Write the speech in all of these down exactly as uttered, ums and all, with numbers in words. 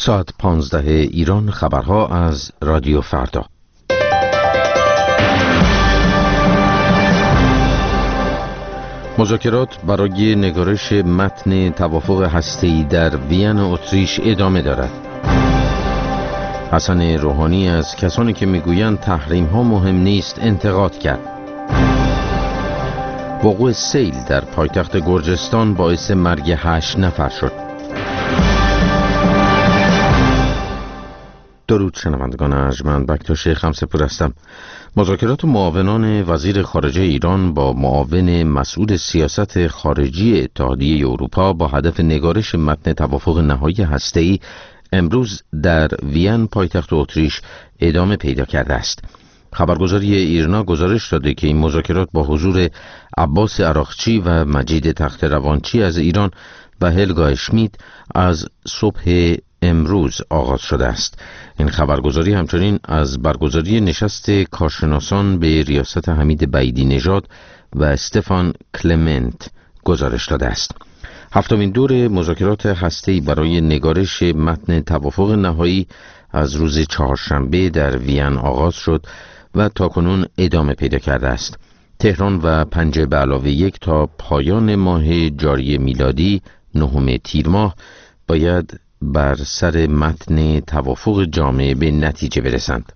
ساعت پانزده ایران، خبرها از رادیو فردا. مذاکرات برای نگارش متن توافق هسته‌ای در وین اتریش ادامه دارد. حسن روحانی از کسانی که میگویند تحریم ها مهم نیست انتقاد کرد. وقوع سیل در پایتخت گرجستان باعث مرگ هشت نفر شد. درود شنوندگان ارجمند، بکتاش خمسه‌پور هستم. مذاکرات معاونان وزیر خارجه ایران با معاون مسئول سیاست خارجی اتحادیه اروپا با هدف نگارش متن توافق نهایی هسته‌ای امروز در وین پایتخت اتریش ادامه پیدا کرده است. خبرگزاری ایرنا گزارش داده که این مذاکرات با حضور عباس عراقچی و مجید تخت روانچی از ایران و هلگا اشمیت از صبح امروز آغاز شده است. این خبرگزاری همچنین از برگزاری نشست کارشناسان به ریاست حمید بعیدی نژاد و استفان کلمنت گزارش داده است. هفتمین دور مذاکرات هسته‌ای برای نگارش متن توافق نهایی از روز چهارشنبه در وین آغاز شد و تاکنون ادامه پیدا کرده است. تهران و پنجه به علاوه یک تا پایان ماه جاری میلادی نهم تیر ماه باید بر سر متن توافق جامع به نتیجه برسند.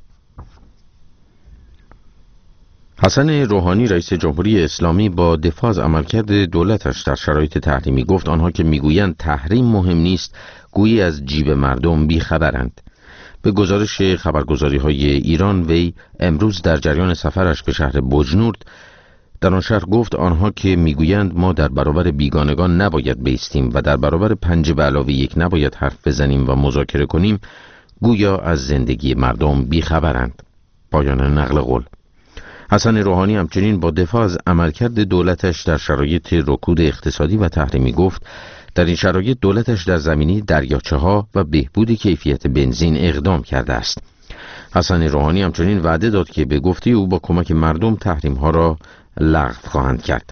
حسن روحانی رئیس جمهوری اسلامی با دفاع از عملکرد دولتش در شرایط تحریمی گفت آنها که میگویند تحریم مهم نیست گویی از جیب مردم بیخبرند. به گزارش خبرگزاری‌های ایران وی امروز در جریان سفرش به شهر بجنورد در آن شهر گفت آنها که میگویند ما در برابر بیگانگان نباید بایستیم و در برابر پنجه به علاوه یک نباید حرف بزنیم و مذاکره کنیم گویا از زندگی مردم بیخبرند. پایان نقل قول. حسن روحانی همچنین با دفاع از عملکرد دولتش در شرایط رکود اقتصادی و تحریمی گفت در این شرایط دولتش در زمینه دریاچه‌ها و بهبود کیفیت بنزین اقدام کرده است. حسن روحانی همچنین وعده داد که به گفته او با کمک مردم تحریم‌ها را لغو خواهند کرد.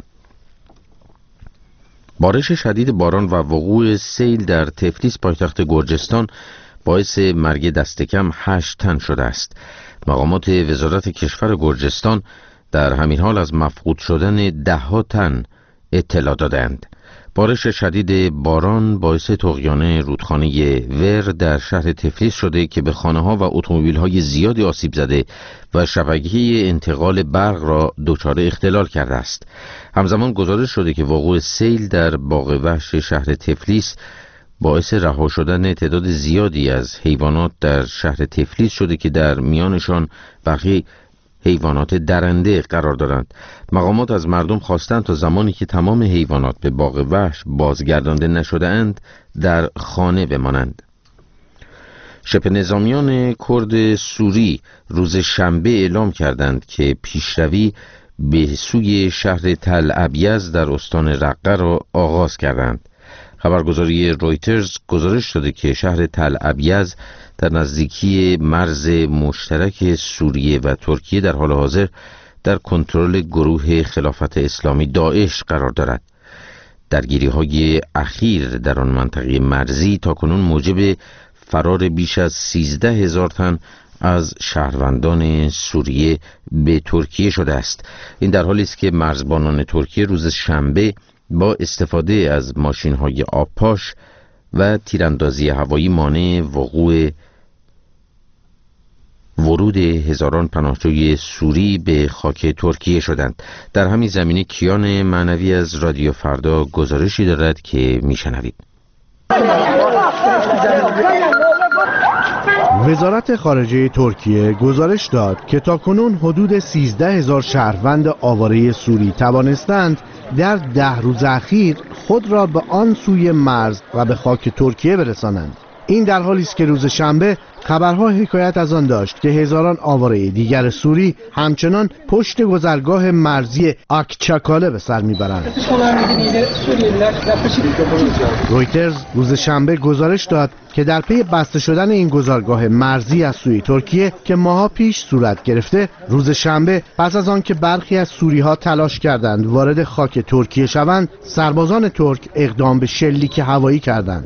بارش شدید باران و وقوع سیل در تفلیس پایتخت گرجستان باعث مرگ دست کم هشت تن شده است. مقامات وزارت کشور گرجستان در همین حال از مفقود شدن ده ها تن اطلاع دادند. بارش شدید باران باعث طغیان رودخانه ور در شهر تفلیس شده که به خانه‌ها و اتومبیل‌های زیادی آسیب زده و شبکه انتقال برق را دچار اختلال کرده است. همزمان گزارش شده که وقوع سیل در باغ وحش شهر تفلیس باعث رها شدن تعداد زیادی از حیوانات در شهر تفلیس شده که در میانشان بقیه حیوانات درنده قرار دارند. مقامات از مردم خواستند تا زمانی که تمام حیوانات به باغ وحش بازگردانده نشده اند در خانه بمانند. شبه نظامیان کرد سوری روز شنبه اعلام کردند که پیشروی به سوی شهر تل ابیض در استان رقه را آغاز کردند. خبرگزاری رویترز گزارش داده که شهر تل ابیض در نزدیکی مرز مشترک سوریه و ترکیه در حال حاضر در کنترل گروه خلافت اسلامی داعش قرار دارد. درگیری‌های اخیر در آن منطقه مرزی تاکنون موجب فرار بیش از سیزده هزار تن از شهروندان سوریه به ترکیه شده است. این در حالی است که مرزبانان ترکیه روز شنبه با استفاده از ماشین‌های آبپاش و تیراندازی هوایی مانع وقوع ورود هزاران پناهجوی سوری به خاک ترکیه شدند. در همین زمینه کیان معنوی از رادیو فردا گزارشی دارد که میشنوید. وزارت خارجه ترکیه گزارش داد که تاکنون حدود سیزده هزار شهروند آواره سوری توانستند در ده روز اخیر خود را به آن سوی مرز و به خاک ترکیه برسانند. این در حالی است که روز شنبه خبرها حکایت از آن داشت که هزاران آواره دیگر سوری همچنان پشت گذرگاه مرزی آکچاکاله به سر میبرند. رویترز روز شنبه گزارش داد که در پی بسته شدن این گذرگاه مرزی از سوی ترکیه که ماها پیش صورت گرفته، روز شنبه پس از آن که برخی از سوری ها تلاش کردند وارد خاک ترکیه شوند، سربازان ترک اقدام به شلیک هوایی کردند.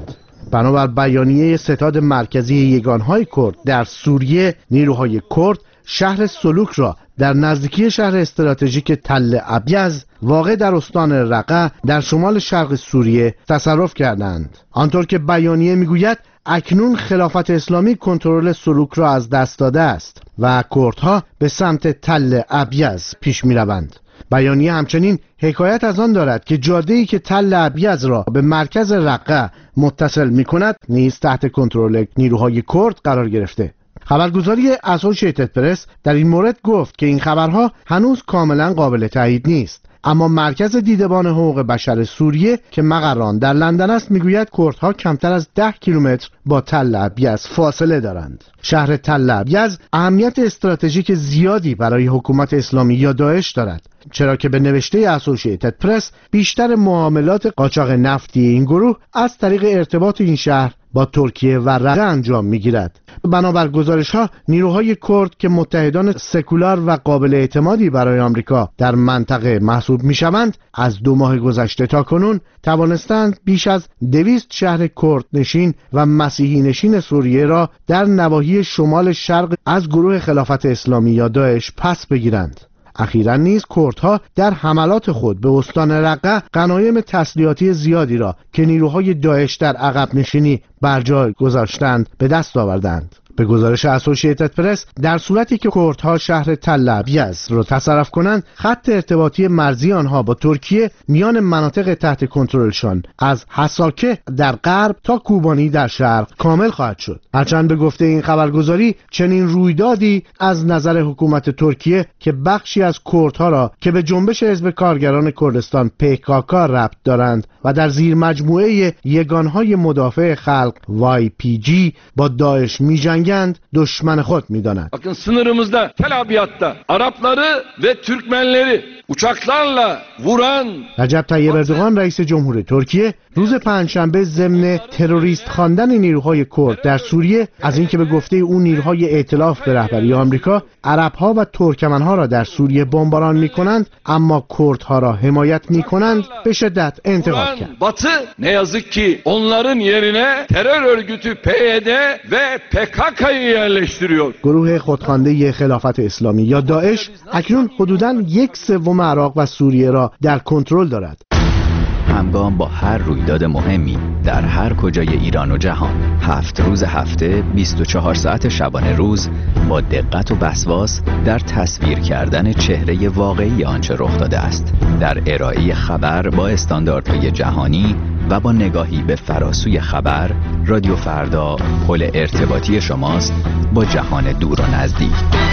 بنابر بیانیه ستاد مرکزی یگانهای کرد در سوریه، نیروهای کرد شهر سلوک را در نزدیکی شهر استراتژیک تل ابیض واقع در استان رقه در شمال شرق سوریه تصرف کردند. آنطور که بیانیه میگوید اکنون خلافت اسلامی کنترل سلوک را از دست داده است و کردها به سمت تل ابیض پیش می روند. بیانیه همچنین حکایت از آن دارد که جاده‌ای که تل ابیض را به مرکز رقه متصل می کند نیز تحت کنترل نیروهای کرد قرار گرفته. خبرگزاری اسوشیتد پرس در این مورد گفت که این خبرها هنوز کاملا قابل تایید نیست، اما مرکز دیدبان حقوق بشر سوریه که مقر آن در لندن است میگوید کردها کمتر از ده کیلومتر با تل ابیض فاصله دارند. شهر تل ابیض اهمیت استراتژیک زیادی برای حکومت اسلامی یا داعش دارد، چرا که به نوشته اسوشیتد پرس بیشتر معاملات قاچاق نفتی این گروه از طریق ارتباط این شهر با ترکیه و رقه انجام میگیرد. بنابر گزارش ها نیروهای کرد که متحدان سکولار و قابل اعتمادی برای آمریکا در منطقه محسوب میشوند از دو ماه گذشته تا کنون توانستند بیش از دویست شهر کرد نشین و مسیحی نشین سوریه را در نواحی شمال شرق از گروه خلافت اسلامی یا داعش پس بگیرند. اخیراً نیز کردها در حملات خود به استان رقه غنایم تسلیحاتی زیادی را که نیروهای داعش در عقب نشینی بر جای گذاشتند به دست آوردند. به گزارش اسوشیتد پرس در صورتی که کردها شهر تل ابیض را تصرف کنند، خط ارتباطی مرزی آنها با ترکیه میان مناطق تحت کنترلشان از حساکه در غرب تا کوبانی در شرق کامل خواهد شد. هرچند به گفته این خبرگزاری چنین رویدادی از نظر حکومت ترکیه که بخشی از کردها را که به جنبش حزب کارگران کردستان پی کی کی ربط دارند و در زیر مجموعه یگانهای مدافع خلق وای پی جی با داعش می‌جنگند düşman خود می‌داند. Bakın sınırımızda Tel Abyad'da Arapları ve Türkmenleri uçaklarla vuran رجب طیب اردوغان رئیس جمهور ترکیه روز پنجشنبه ضمن تروریست خواندن نیروهای کرد در سوریه از اینکه به گفته او نیروهای ائتلاف به رهبری آمریکا عرب‌ها و ترکمن‌ها را در سوریه بمباران می‌کنند اما کردها را حمایت می‌کنند به شدت انتقاد کرد. Batı ne yazık ki onların yerine terör örgütü پی ای دی ve پی کی کی'yi yerleştiriyor. گروه خودخوانده خلافت اسلامی یا داعش اکنون حدوداً یک سوم عراق و سوریه را در کنترل دارد. همگام با هر رویداد مهمی در هر کجای ایران و جهان، هفت روز هفته، بیست و چهار ساعت شبانه روز، با دقت و وسواس در تصویر کردن چهره واقعی آنچه رخ داده است، در ارائه خبر با استانداردهای جهانی و با نگاهی به فراسوی خبر، رادیو فردا پل ارتباطی شماست با جهان دور و نزدیک.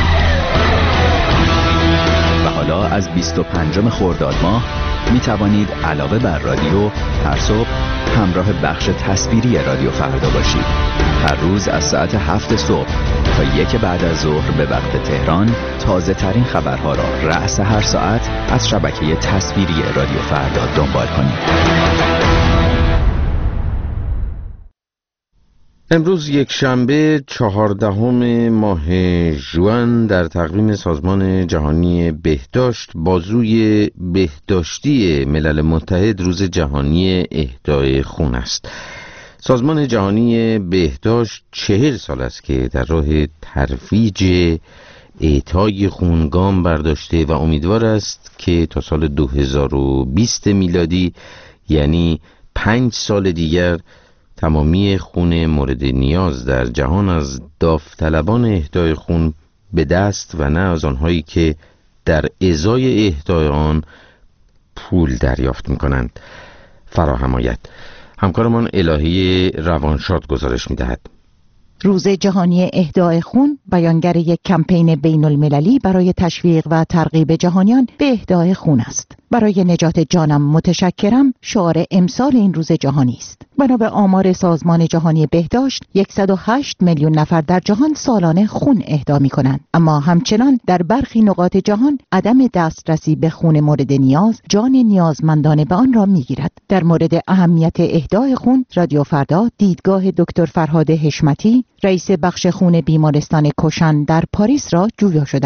و حالا از بیست و پنجم خرداد ماه می توانید علاوه بر رادیو هر صبح همراه بخش تصویری رادیو فردا باشید. هر روز از ساعت هفت صبح تا یک بعد از ظهر به وقت تهران تازه ترین خبرها را رأس هر ساعت از شبکه تصویری رادیو فردا دنبال کنید. امروز یک شنبه چهاردهم ماه ژوئن در تقویم سازمان جهانی بهداشت بازوی بهداشتی ملل متحد روز جهانی اهدای خون است. سازمان جهانی بهداشت چهل سال است که در راه ترویج اعطای خون گام برداشته و امیدوار است که تا سال دو هزار و بیست میلادی یعنی پنج سال دیگر تمامی خون مورد نیاز در جهان از داوطلبان اهدای خون به دست و نه از آنهایی که در ازای اهدای آن پول دریافت می‌کنند فراهم آید. همکارمان الهی روانشاد گزارش می‌دهد. روز جهانی اهدای خون بیانگر یک کمپین بین المللی برای تشویق و ترغیب جهانیان به اهدای خون است. برای نجات جانم متشکرم شعار امسال این روز جهانی است. بنا به آمار سازمان جهانی بهداشت صد و هشت میلیون نفر در جهان سالانه خون اهدا می‌کنند، اما همچنان در برخی نقاط جهان عدم دسترسی به خون مورد نیاز جان نیازمندان به آن را می‌گیرد. در مورد اهمیت اهدای خون رادیو فردا دیدگاه دکتر فرهاد حشمتی رئیس بخش خون بیمارستان کوشن در پاریس را جویا شده است.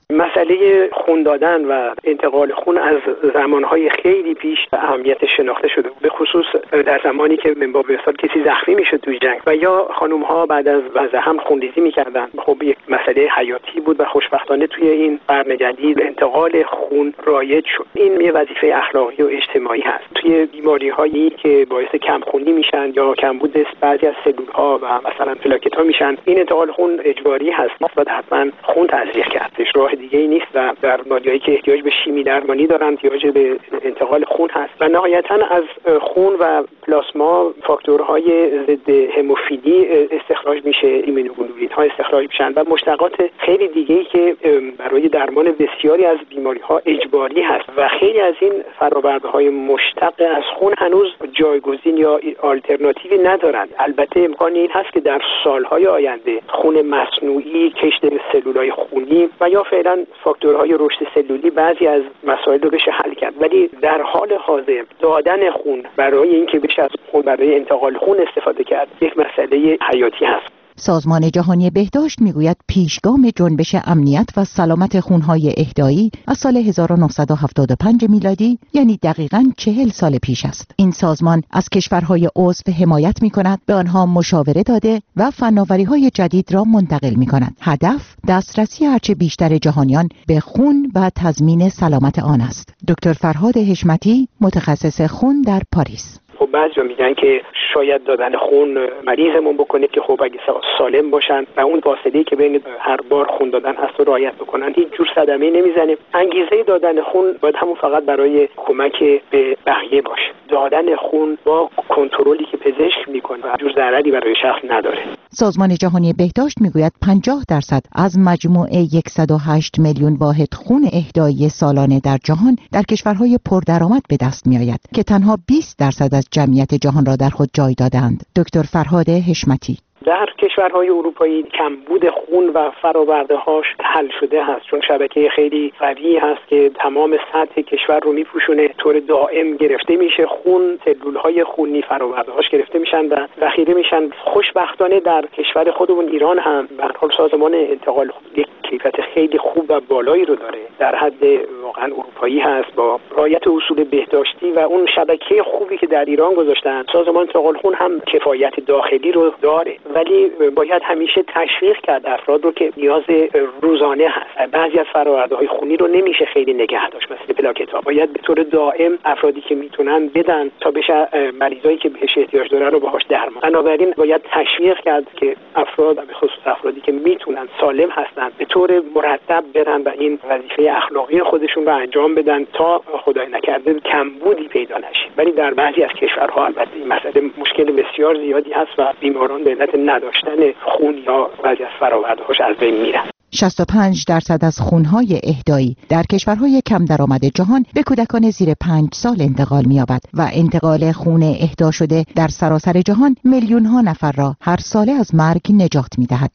مسئله خون دادن و انتقال خون از زمانهای خیلی پیش اهمیت شناخته شده، به خصوص در زمانی که من باب مثال کسی زخمی میشد توی جنگ و یا خانم‌ها بعد از وضع هم خونریزی میکردن. خب یک مسئله حیاتی بود و خوشبختانه توی این قرن جدید انتقال خون رایج شد. این یه وظیفه اخلاقی و اجتماعی هست. توی بیماری‌هایی که باعث کمخونی میشن یا کمبود بعضی از سلول‌ها و مثلا پلاکت‌ها میشن، این انتقال خون اجباری هست و حتما خون تزریق کردش، راه دیگه ای نیست و در بیماری‌هایی که احتیاج به شیمی درمانی دارن احتیاج به انتقال خون هست و نهایتاً از خون و پلاسما فاکتورهای ضد هموفیلی استخراج میشه، ایمونوگلوبولین‌ها استخراج میشن و مشتقات خیلی دیگه‌ای که برای درمان بسیاری از بیماری‌ها اجباری هست و خیلی از این فرآورده‌های مشتق از خون هنوز جایگزین یا آلترناتیوی ندارند. البته امکان این هست که در سال‌های آینده خون مصنوعی، کشت سلولای خونی و یا فعلا فاکتورهای رشد سلولی بعضی از مسائل رو بشه حل کرد، ولی در حال حاضر دادن خون برای اینکه بشه از خون برای انتقال خون استفاده کرد یک مسئله حیاتی هست. سازمان جهانی بهداشت میگوید پیشگام جنبش امنیت و سلامت خونهای اهدایی از سال هزار و نهصد و هفتاد و پنج میلادی، یعنی دقیقاً چهل سال پیش است. این سازمان از کشورهای عضو حمایت میکند، به آنها مشاوره داده و فناوری‌های جدید را منتقل میکند. هدف دسترسی هرچه بیشتر جهانیان به خون و تضمین سلامت آن است. دکتر فرهاد حشمتی، متخصص خون در پاریس. خب بعضیا میگن که شاید دادن خون مریضمون بکنه که خب اگه سالم باشن و اون فاصله‌ای که بین هر بار خون دادن هست رو رعایت بکنن هیچ جور صدمه‌ای نمیزنه. انگیزه دادن خون باید همون فقط برای کمک به بقیه باشه. دادن خون با کنترلی که پزشک میکنه و جور ضرری برای شخص نداره. سازمان جهانی بهداشت میگوید پنجاه درصد از مجموع صد و هشت میلیون واحد خون اهدایی سالانه در جهان در کشورهای پردرآمد به دست میآید که تنها بیست درصد از جمعیت جهان را در خود جای دادند. دکتر فرهاد حشمتی: در کشورهای اروپایی کمبود خون و فرآورده‌هاش حل شده هست، چون شبکه خیلی قوی هست که تمام سطح کشور رو میپوشونه، طور دائم گرفته میشه خون، سلول‌های خونی فرآورده‌هاش گرفته میشن و ذخیره میشن. خوشبختانه در کشور خودمون ایران هم به هر حال سازمان انتقال خون یک کیفیت خیلی خوب و بالایی رو داره، در حد واقعا اروپایی هست، با رعایت اصول بهداشتی و اون شبکه خوبی که در ایران گذاشتن. سازمان انتقال خون هم کفایت داخلی رو داره، ولی باید همیشه تشویق کرد افراد رو که نیاز روزانه هست. بعضی از فرآورده‌های خونی رو نمیشه خیلی نگه داشت، مثل پلاکت‌ها باید به طور دائم افرادی که میتونن بدن تا بشه مریضایی که بهش احتیاج دارن رو باهاش درمان. بنابراین باید تشویق کرد که افراد به خصوص افرادی که میتونن سالم هستن به طور مرتب برن و این وظیفه اخلاقی خودشون رو انجام بدن تا خدای نکرده کمبودی پیدا نشه. ولی در بعضی از کشورها البته این مسئله مشکل بسیار زیادی هست و بیماران به علت نداشتن خون یا بعضی از فرآوردهاش از بین میرن. شصت و پنج درصد از خونهای اهدایی در کشورهای کم درآمد جهان به کودکان زیر پنج سال انتقال می‌یابد و انتقال خون اهدا شده در سراسر جهان میلیون‌ها نفر را هر ساله از مرگ نجات می‌دهد.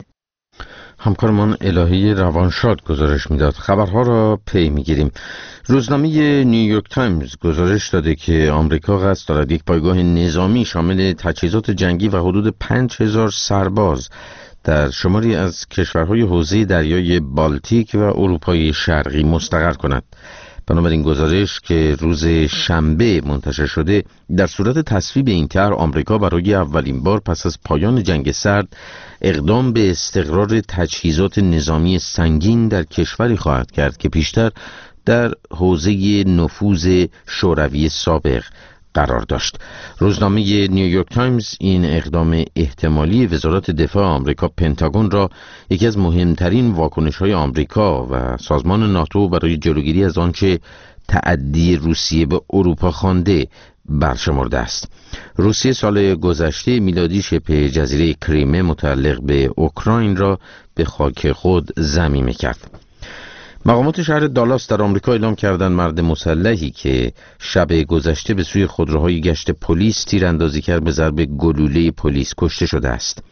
همکارمان الهی روانشاد گزارش میداد. خبرها را پی میگیریم. روزنامه نیویورک تایمز گزارش داده که آمریکا قصد دارد یک پایگاه نظامی شامل تجهیزات جنگی و حدود پنج هزار سرباز در شماری از کشورهای حوزه دریای بالتیک و اروپای شرقی مستقر کند. بنابراین گزارش که روز شنبه منتشر شده در صورت تصویب این طرح آمریکا برای اولین بار پس از پایان جنگ سرد اقدام به استقرار تجهیزات نظامی سنگین در کشوری خواهد کرد که پیشتر در حوزه نفوذ شوروی سابق قرار داشت. روزنامه نیویورک تایمز این اقدام احتمالی وزارت دفاع آمریکا پنتاگون را یکی از مهمترین واکنش‌های آمریکا و سازمان ناتو برای جلوگیری از آنچه تعدی روسیه به اروپا خوانده برشمرده است. روسیه سال گذشته میلادی شبه جزیره کریمه متعلق به اوکراین را به خاک خود ضمیمه کرد. مقامات شهر دالاس در آمریکا اعلام کردند مرد مسلحی که شب گذشته به سوی خودروهای گشت پلیس تیراندازی کرد به ضرب گلوله پلیس کشته شده است.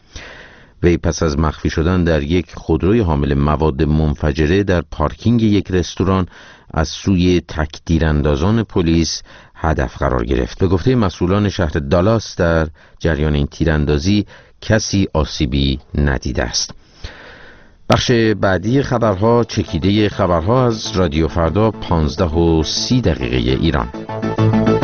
وی پس از مخفی شدن در یک خودروی حامل مواد منفجره در پارکینگ یک رستوران از سوی تک تیراندازان پلیس هدف قرار گرفت. به گفته مسئولان شهر دالاس در جریان این تیراندازی کسی آسیبی ندیده است. بخش بعدی خبرها چکیده خبرها از رادیو فردا پانزده و سی دقیقه ایران.